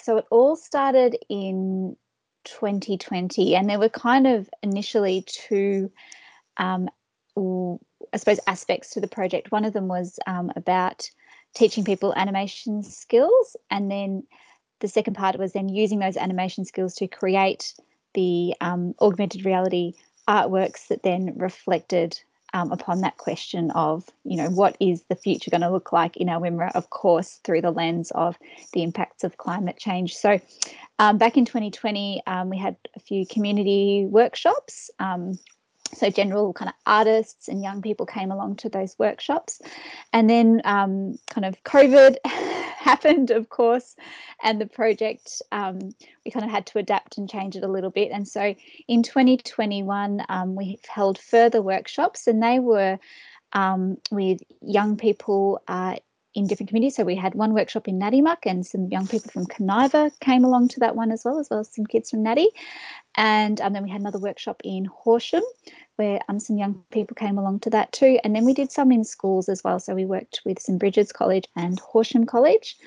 So it all started in 2020, and there were kind of initially two, um, I suppose, aspects to the project. One of them was about teaching people animation skills, and then the second part was then using those animation skills to create the augmented reality artworks that then reflected upon that question of, what is the future going to look like in our Wimmera, of course, through the lens of the impacts of climate change. So back in 2020, we had a few community workshops. So general kind of artists and young people came along to those workshops. And then kind of COVID happened, of course, and the project, we kind of had to adapt and change it a little bit. And so in 2021, we held further workshops, and they were with young people in different communities. So we had one workshop in Nadimuck, and some young people from Coniva came along to that one, as well as some kids from Nadi. And then we had another workshop in Horsham, where some young people came along to that too. And then we did some in schools as well. So we worked with St Bridget's College and Horsham College.